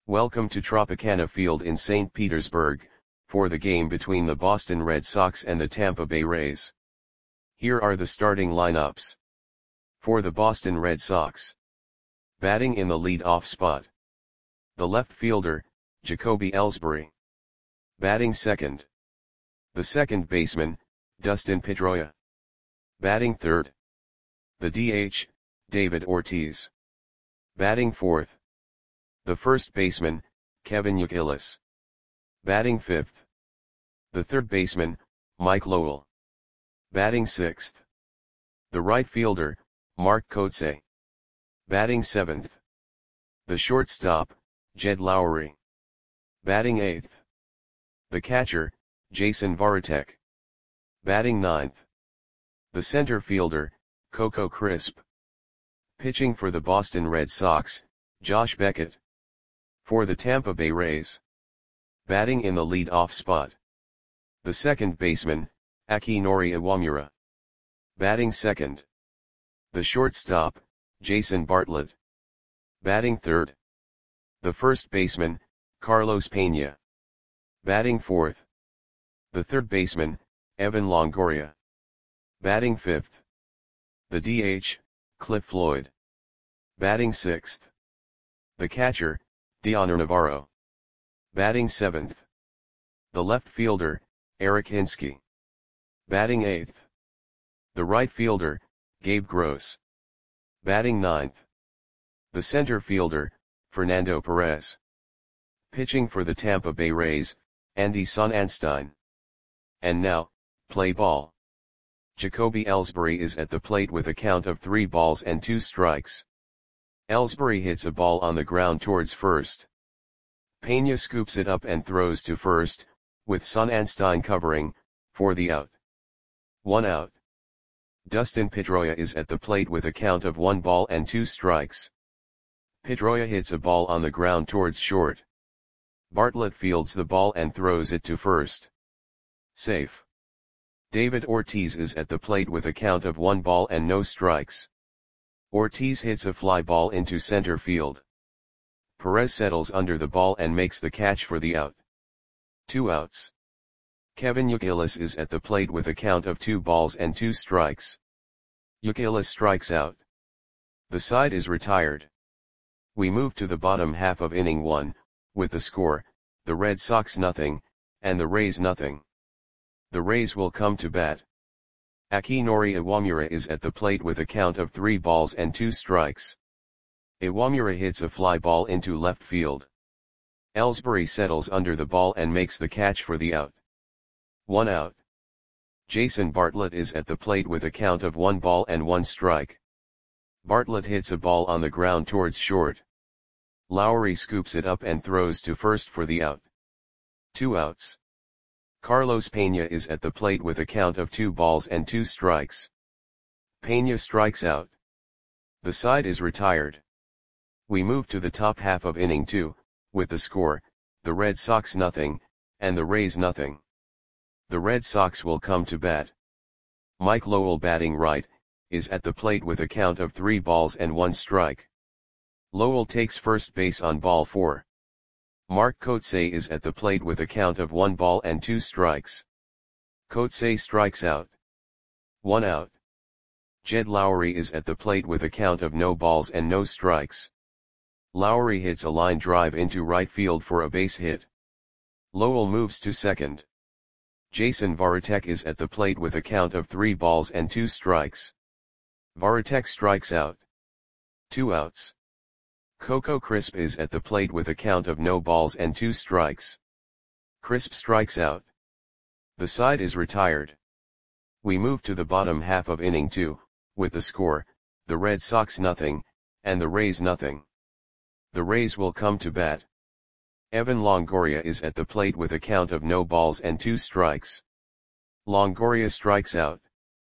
Welcome to Tropicana Field in St. Petersburg, for the game between the Boston Red Sox and the Tampa Bay Rays. Here are the starting lineups. For the Boston Red Sox. Batting in the lead-off spot. The left fielder, Jacoby Ellsbury. Batting second. The second baseman, Dustin Pedroia. Batting third. The DH, David Ortiz. Batting fourth. The first baseman, Kevin Youkilis. Batting fifth. The third baseman, Mike Lowell. Batting sixth. The right fielder, Mark Kotsay. Batting seventh. The shortstop, Jed Lowrie. Batting eighth. The catcher, Jason Varitek. Batting ninth. The center fielder, Coco Crisp. Pitching for the Boston Red Sox, Josh Beckett. For the Tampa Bay Rays. Batting in the lead-off spot. The second baseman, Akinori Iwamura. Batting second. The shortstop, Jason Bartlett. Batting third. The first baseman, Carlos Pena. Batting fourth. The third baseman, Evan Longoria. Batting fifth. The DH, Cliff Floyd. Batting sixth. The catcher, Dioner Navarro. Batting seventh. The left fielder, Eric Hinske. Batting eighth. The right fielder, Gabe Gross. Batting ninth. The center fielder, Fernando Perez. Pitching for the Tampa Bay Rays, Andy Sonnanstine. And now, play ball. Jacoby Ellsbury is at the plate with a count of 3 balls and 2 strikes. Ellsbury hits a ball on the ground towards first. Pena scoops it up and throws to first, with Sonnanstine covering, for the out. 1 out. Dustin Pedroia is at the plate with a count of 1 ball and 2 strikes. Pedroia hits a ball on the ground towards short. Bartlett fields the ball and throws it to first. Safe. David Ortiz is at the plate with a count of 1 ball and no strikes. Ortiz hits a fly ball into center field. Perez settles under the ball and makes the catch for the out. 2 outs. Kevin Youkilis is at the plate with a count of 2 balls and 2 strikes. Youkilis strikes out. The side is retired. We move to the bottom half of inning 1, with the score, the Red Sox 0, and the Rays 0. The Rays will come to bat. Akinori Iwamura is at the plate with a count of 3 balls and 2 strikes. Iwamura hits a fly ball into left field. Ellsbury settles under the ball and makes the catch for the out. 1 out. Jason Bartlett is at the plate with a count of 1 ball and 1 strike. Bartlett hits a ball on the ground towards short. Lowrie scoops it up and throws to first for the out. 2 outs. Carlos Pena is at the plate with a count of 2 balls and 2 strikes. Pena strikes out. The side is retired. We move to the top half of inning 2, with the score, the Red Sox 0, and the Rays 0. The Red Sox will come to bat. Mike Lowell batting right, is at the plate with a count of 3 balls and 1 strike. Lowell takes first base on ball 4. Mark Kotsay is at the plate with a count of 1 ball and 2 strikes. Kotsay strikes out. 1 out. Jed Lowrie is at the plate with a count of no balls and no strikes. Lowrie hits a line drive into right field for a base hit. Lowell moves to second. Jason Varitek is at the plate with a count of 3 balls and 2 strikes. Varitek strikes out. 2 outs. Coco Crisp is at the plate with a count of no balls and 2 strikes. Crisp strikes out. The side is retired. We move to the bottom half of inning 2, with the score, the Red Sox 0, and the Rays 0. The Rays will come to bat. Evan Longoria is at the plate with a count of no balls and 2 strikes. Longoria strikes out.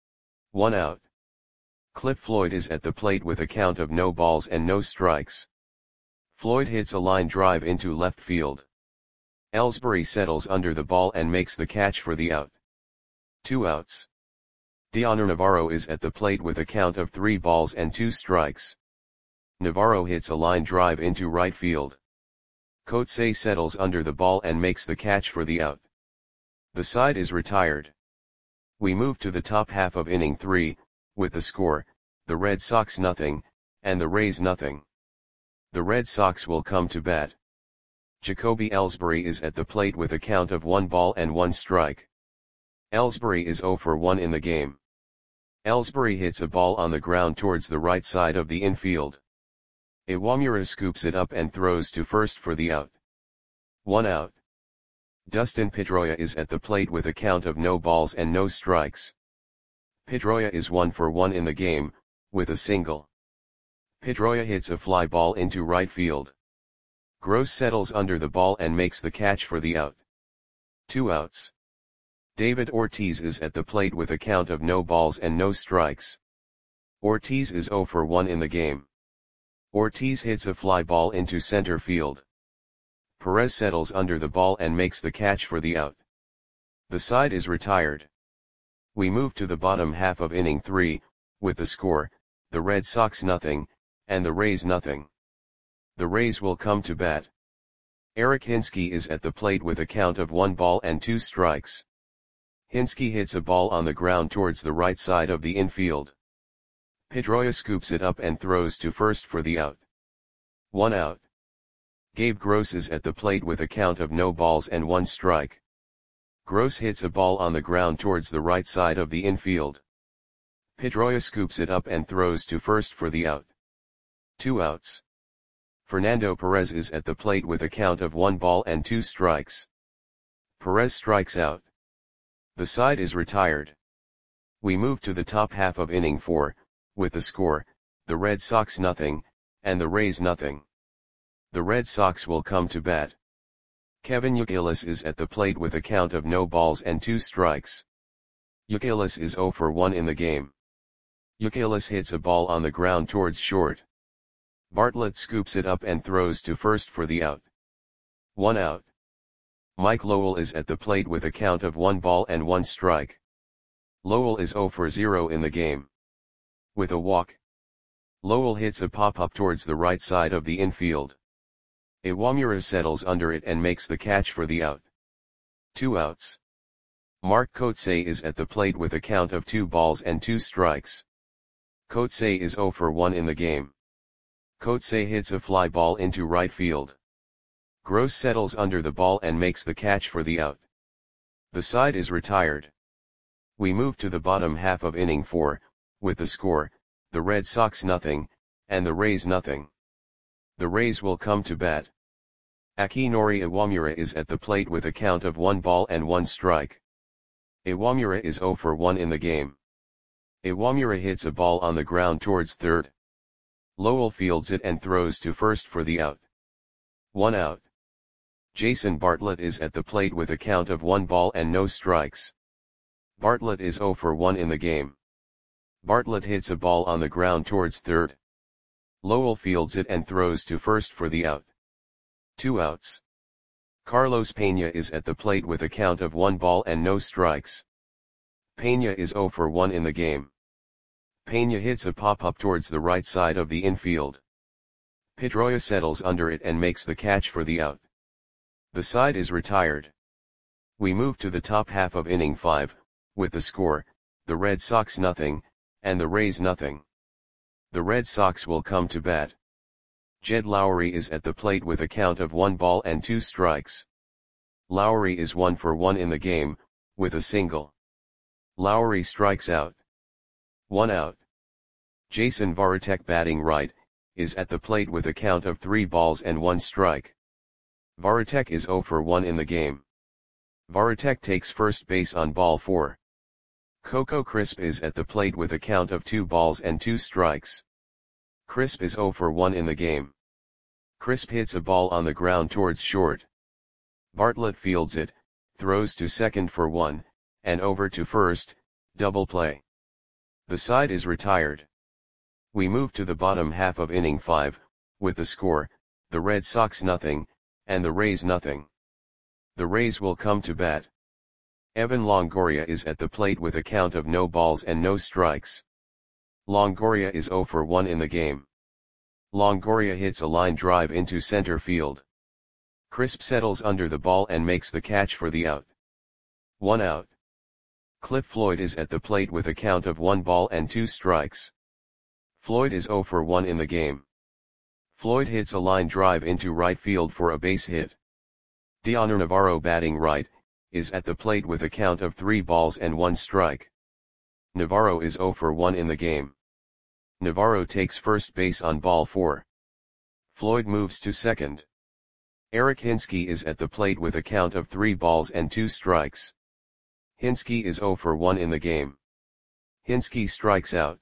1 out. Cliff Floyd is at the plate with a count of no balls and no strikes. Floyd hits a line drive into left field. Ellsbury settles under the ball and makes the catch for the out. 2 outs. Dioner Navarro is at the plate with a count of 3 balls and 2 strikes. Navarro hits a line drive into right field. Kotse settles under the ball and makes the catch for the out. The side is retired. We move to the top half of inning 3, with the score, the Red Sox nothing, and the Rays nothing. The Red Sox will come to bat. Jacoby Ellsbury is at the plate with a count of 1 ball and 1 strike. Ellsbury is 0 for 1 in the game. Ellsbury hits a ball on the ground towards the right side of the infield. Iwamura scoops it up and throws to first for the out. 1 out. Dustin Pedroia is at the plate with a count of no balls and no strikes. Pedroia is 1 for 1 in the game, with a single. Pedroia hits a fly ball into right field. Gross settles under the ball and makes the catch for the out. 2 outs. David Ortiz is at the plate with a count of no balls and no strikes. Ortiz is 0 for 1 in the game. Ortiz hits a fly ball into center field. Perez settles under the ball and makes the catch for the out. The side is retired. We move to the bottom half of inning 3, with the score, the Red Sox nothing, and the Rays nothing. The Rays will come to bat. Eric Hinske is at the plate with a count of 1 ball and 2 strikes. Hinske hits a ball on the ground towards the right side of the infield. Pedroia scoops it up and throws to first for the out. 1 out. Gabe Gross is at the plate with a count of no balls and 1 strike. Gross hits a ball on the ground towards the right side of the infield. Pedroia scoops it up and throws to first for the out. 2 outs. Fernando Perez is at the plate with a count of 1 ball and 2 strikes. Perez strikes out. The side is retired. We move to the top half of inning 4, with the score, the Red Sox nothing, and the Rays nothing. The Red Sox will come to bat. Kevin Youkilis is at the plate with a count of no balls and 2 strikes. Youkilis is 0 for 1 in the game. Youkilis hits a ball on the ground towards short. Bartlett scoops it up and throws to first for the out. 1 out. Mike Lowell is at the plate with a count of 1 ball and 1 strike. Lowell is 0 for 0 in the game. With a walk, Lowell hits a pop-up towards the right side of the infield. Iwamura settles under it and makes the catch for the out. 2 outs. Mark Kotse is at the plate with a count of 2 balls and 2 strikes. Kotse is 0 for 1 in the game. Kotse hits a fly ball into right field. Gross settles under the ball and makes the catch for the out. The side is retired. We move to the bottom half of inning 4, with the score, the Red Sox nothing, and the Rays nothing. The Rays will come to bat. Akinori Iwamura is at the plate with a count of 1 ball and 1 strike. Iwamura is 0 for 1 in the game. Iwamura hits a ball on the ground towards third. Lowell fields it and throws to first for the out. 1 out. Jason Bartlett is at the plate with a count of 1 ball and no strikes. Bartlett is 0 for 1 in the game. Bartlett hits a ball on the ground towards third. Lowell fields it and throws to first for the out. 2 outs. Carlos Pena is at the plate with a count of 1 ball and no strikes. Pena is 0 for 1 in the game. Pena hits a pop-up towards the right side of the infield. Pedroia settles under it and makes the catch for the out. The side is retired. We move to the top half of inning 5, with the score, the Red Sox nothing, and the Rays nothing. The Red Sox will come to bat. Jed Lowry is at the plate with a count of 1 ball and 2 strikes. Lowry is 1 for 1 in the game, with a single. Lowry strikes out. 1 out. Jason Varitek batting right, is at the plate with a count of 3 balls and 1 strike. Varitek is 0 for 1 in the game. Varitek takes first base on ball 4. Coco Crisp is at the plate with a count of 2 balls and 2 strikes. Crisp is 0 for 1 in the game. Crisp hits a ball on the ground towards short. Bartlett fields it, throws to second for 1, and over to first, double play. The side is retired. We move to the bottom half of inning 5, with the score, the Red Sox nothing, and the Rays nothing. The Rays will come to bat. Evan Longoria is at the plate with a count of no balls and no strikes. Longoria is 0 for 1 in the game. Longoria hits a line drive into center field. Crisp settles under the ball and makes the catch for the out. 1 out. Cliff Floyd is at the plate with a count of 1 ball and 2 strikes. Floyd is 0 for 1 in the game. Floyd hits a line drive into right field for a base hit. Dioner Navarro, batting right, is at the plate with a count of 3 balls and 1 strike. Navarro is 0 for 1 in the game. Navarro takes first base on ball 4. Floyd moves to second. Eric Hinske is at the plate with a count of 3 balls and 2 strikes. Hinske is 0 for 1 in the game. Hinske strikes out.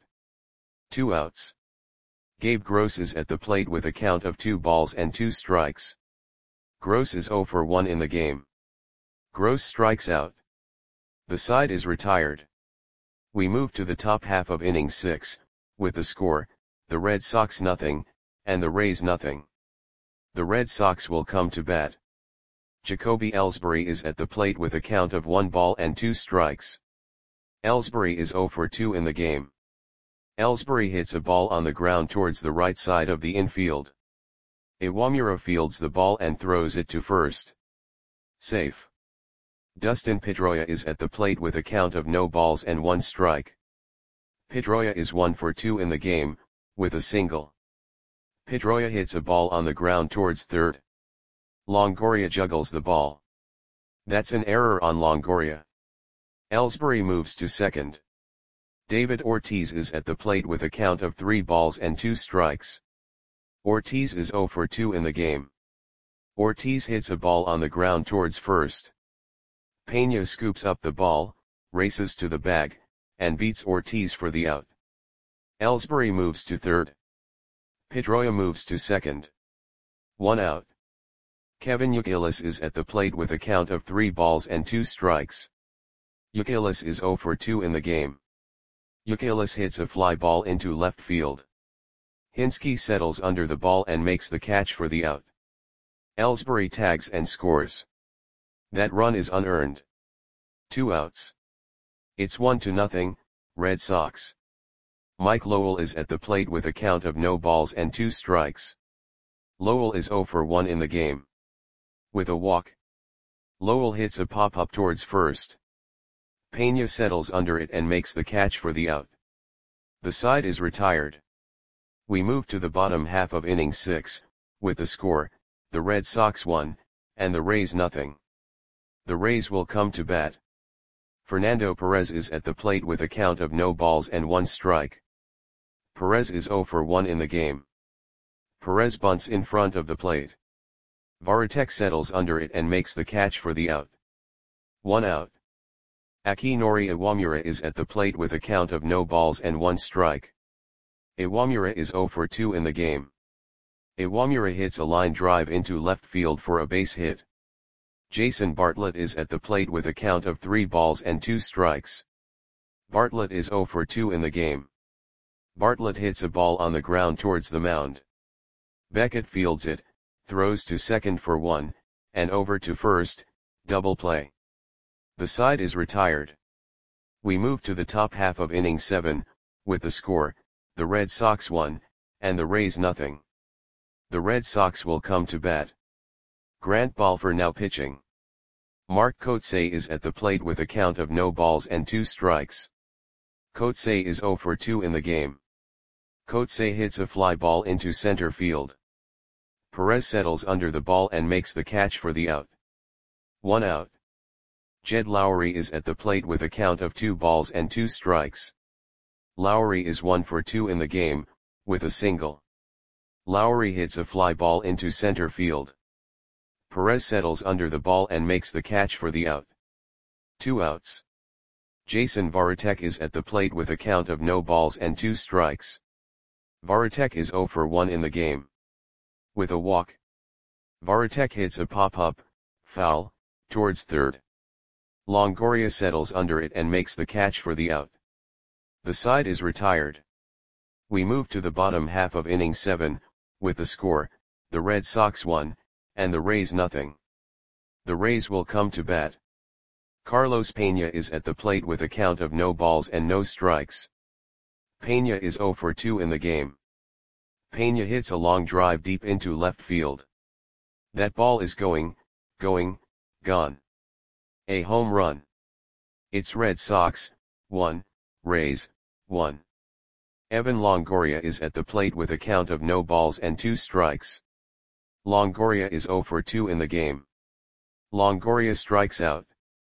2 outs. Gabe Gross is at the plate with a count of 2 balls and 2 strikes. Gross is 0 for 1 in the game. Gross strikes out. The side is retired. We move to the top half of inning 6, with the score, the Red Sox nothing, and the Rays nothing. The Red Sox will come to bat. Jacoby Ellsbury is at the plate with a count of 1 ball and 2 strikes. Ellsbury is 0 for 2 in the game. Ellsbury hits a ball on the ground towards the right side of the infield. Iwamura fields the ball and throws it to first. Safe. Dustin Pedroia is at the plate with a count of no balls and 1 strike. Pedroia is 1 for 2 in the game, with a single. Pedroia hits a ball on the ground towards third. Longoria juggles the ball. That's an error on Longoria. Ellsbury moves to second. David Ortiz is at the plate with a count of 3 balls and 2 strikes. Ortiz is 0 for 2 in the game. Ortiz hits a ball on the ground towards first. Pena scoops up the ball, races to the bag, and beats Ortiz for the out. Ellsbury moves to third. Pedroia moves to second. 1 out. Kevin Youkilis is at the plate with a count of 3 balls and 2 strikes. Youkilis is 0 for 2 in the game. Youkilis hits a fly ball into left field. Hinske settles under the ball and makes the catch for the out. Ellsbury tags and scores. That run is unearned. 2 outs. It's 1-0, Red Sox. Mike Lowell is at the plate with a count of no balls and 2 strikes. Lowell is 0 for 1 in the game. With a walk. Lowell hits a pop-up towards first. Pena settles under it and makes the catch for the out. The side is retired. We move to the bottom half of inning 6, with the score, the Red Sox 1, and the Rays nothing. The Rays will come to bat. Fernando Perez is at the plate with a count of no balls and 1 strike. Perez is 0 for 1 in the game. Perez bunts in front of the plate. Varitek settles under it and makes the catch for the out. 1 out. Akinori Iwamura is at the plate with a count of no balls and 1 strike. Iwamura is 0 for 2 in the game. Iwamura hits a line drive into left field for a base hit. Jason Bartlett is at the plate with a count of 3 balls and 2 strikes. Bartlett is 0 for 2 in the game. Bartlett hits a ball on the ground towards the mound. Beckett fields it, throws to second for 1, and over to first, double play. The side is retired. We move to the top half of inning 7, with the score, the Red Sox 1, and the Rays nothing. The Red Sox will come to bat. Grant Balfour now pitching. Mark Kotsay is at the plate with a count of no balls and 2 strikes. Kotsay is 0 for 2 in the game. Kotsay hits a fly ball into center field. Perez settles under the ball and makes the catch for the out. 1 out. Jed Lowry is at the plate with a count of 2 balls and 2 strikes. Lowry is 1 for 2 in the game, with a single. Lowry hits a fly ball into center field. Perez settles under the ball and makes the catch for the out. 2 outs. Jason Varitek is at the plate with a count of no balls and 2 strikes. Varitek is 0 for 1 in the game. With a walk. Varitek hits a pop-up, foul, towards third. Longoria settles under it and makes the catch for the out. The side is retired. We move to the bottom half of inning 7, with the score, the Red Sox 1, and the Rays nothing. The Rays will come to bat. Carlos Pena is at the plate with a count of no balls and no strikes. Pena is 0 for 2 in the game. Pena hits a long drive deep into left field. That ball is going, gone. A home run. It's Red Sox, 1, Rays, 1. Evan Longoria is at the plate with a count of no balls and 2 strikes. Longoria is 0 for 2 in the game. Longoria strikes out.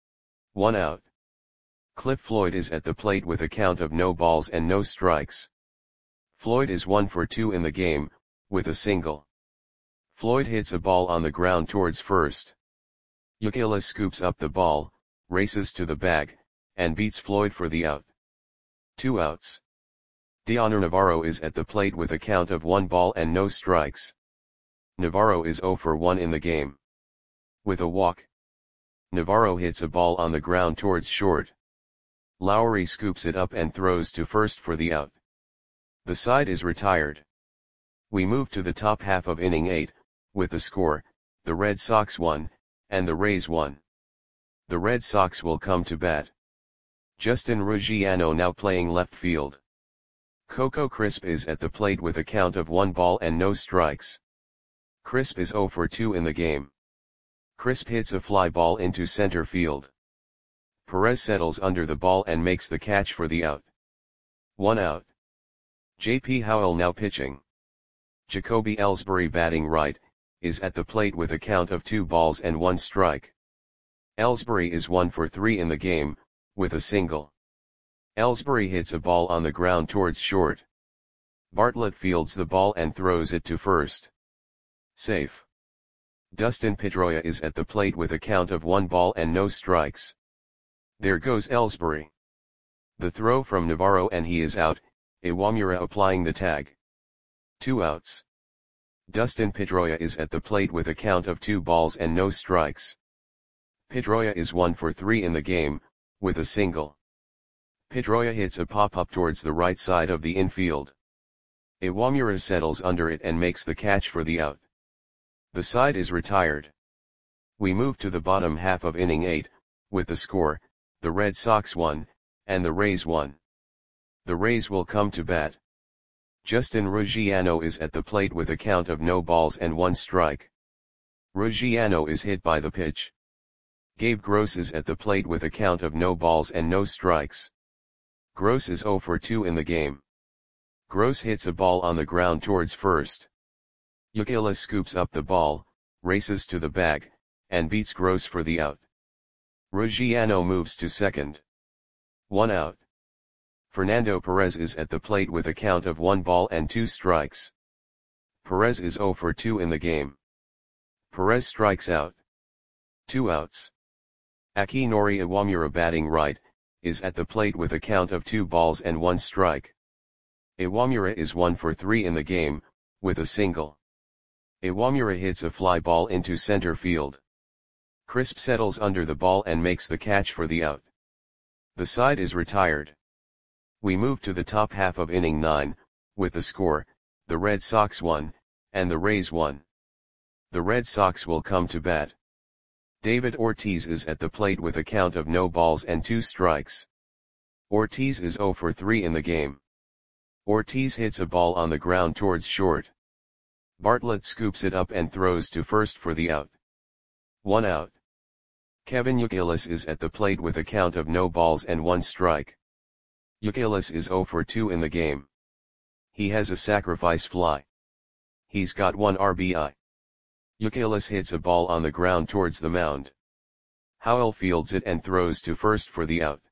1 out. Cliff Floyd is at the plate with a count of no balls and no strikes. Floyd is 1 for 2 in the game, with a single. Floyd hits a ball on the ground towards first. Youkilis scoops up the ball, races to the bag, and beats Floyd for the out. 2 outs. Dioner Navarro is at the plate with a count of 1 ball and no strikes. Navarro is 0 for 1 in the game. With a walk. Navarro hits a ball on the ground towards short. Lowry scoops it up and throws to first for the out. The side is retired. We move to the top half of inning 8, with the score, the Red Sox 1, and the Rays 1. The Red Sox will come to bat. Justin Ruggiano now playing left field. Coco Crisp is at the plate with a count of 1 ball and no strikes. Crisp is 0 for 2 in the game. Crisp hits a fly ball into center field. Perez settles under the ball and makes the catch for the out. 1 out. J.P. Howell now pitching. Jacoby Ellsbury batting right, is at the plate with a count of 2 balls and 1 strike. Ellsbury is 1 for 3 in the game, with a single. Ellsbury hits a ball on the ground towards short. Bartlett fields the ball and throws it to first. Safe. Dustin Pedroia is at the plate with a count of 1 ball and no strikes. There goes Ellsbury. The throw from Navarro and he is out, Iwamura applying the tag. 2 outs. Dustin Pedroia is at the plate with a count of 2 balls and no strikes. Pedroia is 1 for 3 in the game, with a single. Pedroia hits a pop-up towards the right side of the infield. Iwamura settles under it and makes the catch for the out. The side is retired. We move to the bottom half of inning 8, with the score, the Red Sox 1, and the Rays 1. The Rays will come to bat. Justin Ruggiano is at the plate with a count of no balls and 1 strike. Ruggiano is hit by the pitch. Gabe Gross is at the plate with a count of no balls and no strikes. Gross is 0 for 2 in the game. Gross hits a ball on the ground towards first. Youkilis scoops up the ball, races to the bag, and beats Gross for the out. Ruggiano moves to second. 1 out. Fernando Perez is at the plate with a count of 1 ball and 2 strikes. Perez is 0 for 2 in the game. Perez strikes out. 2 outs. Akinori Iwamura batting right, is at the plate with a count of 2 balls and 1 strike. Iwamura is 1 for 3 in the game, with a single. Iwamura hits a fly ball into center field. Crisp settles under the ball and makes the catch for the out. The side is retired. We move to the top half of inning 9, with the score, the Red Sox 1, and the Rays 1. The Red Sox will come to bat. David Ortiz is at the plate with a count of no balls and 2 strikes. Ortiz is 0 for 3 in the game. Ortiz hits a ball on the ground towards short. Bartlett scoops it up and throws to first for the out. 1 out. Kevin Youkilis is at the plate with a count of no balls and 1 strike. Youkilis is 0 for 2 in the game. He has a sacrifice fly. He's got 1 RBI. Youkilis hits a ball on the ground towards the mound. Howell fields it and throws to first for the out.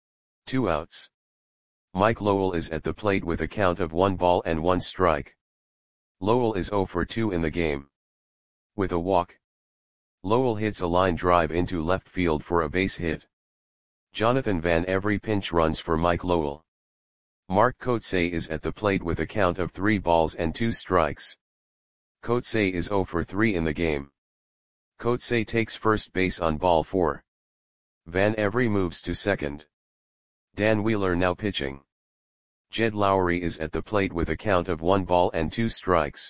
2 outs. Mike Lowell is at the plate with a count of 1 ball and 1 strike. Lowell is 0 for 2 in the game. With a walk. Lowell hits a line drive into left field for a base hit. Jonathan Van Every pinch runs for Mike Lowell. Mark Kotsay is at the plate with a count of 3 balls and 2 strikes. Kotsay is 0 for 3 in the game. Kotsay takes first base on ball 4. Van Every moves to second. Dan Wheeler now pitching. Jed Lowry is at the plate with a count of 1 ball and 2 strikes.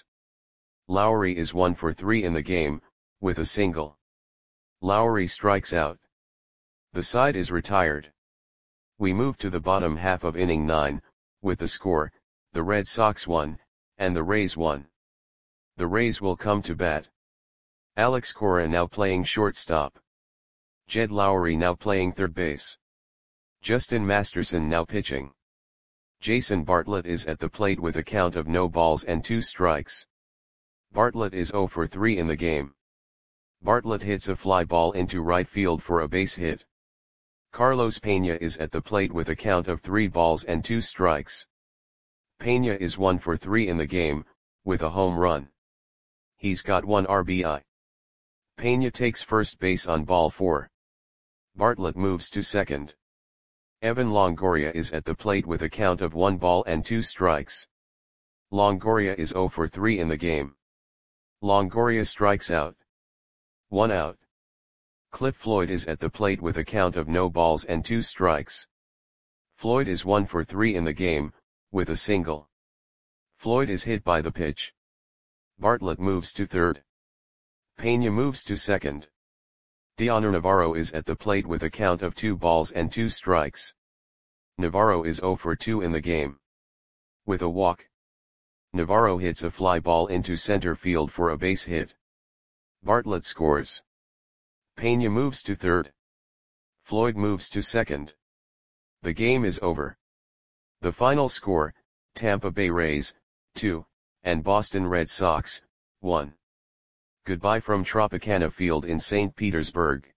Lowry is 1 for 3 in the game, with a single. Lowry strikes out. The side is retired. We move to the bottom half of inning 9, with the score, the Red Sox 1, and the Rays 1. The Rays will come to bat. Alex Cora now playing shortstop. Jed Lowry now playing third base. Justin Masterson now pitching. Jason Bartlett is at the plate with a count of no balls and 2 strikes. Bartlett is 0 for 3 in the game. Bartlett hits a fly ball into right field for a base hit. Carlos Pena is at the plate with a count of 3 balls and 2 strikes. Pena is 1 for 3 in the game, with a home run. He's got 1 RBI. Pena takes first base on ball 4. Bartlett moves to second. Evan Longoria is at the plate with a count of 1 ball and 2 strikes. Longoria is 0 for 3 in the game. Longoria strikes out. 1 out. Cliff Floyd is at the plate with a count of no balls and 2 strikes. Floyd is 1 for 3 in the game, with a single. Floyd is hit by the pitch. Bartlett moves to third. Pena moves to second. Dioner Navarro is at the plate with a count of 2 balls and 2 strikes. Navarro is 0 for 2 in the game. With a walk, Navarro hits a fly ball into center field for a base hit. Bartlett scores. Pena moves to third. Floyd moves to second. The game is over. The final score, Tampa Bay Rays, 2, and Boston Red Sox, 1. Goodbye from Tropicana Field in St. Petersburg.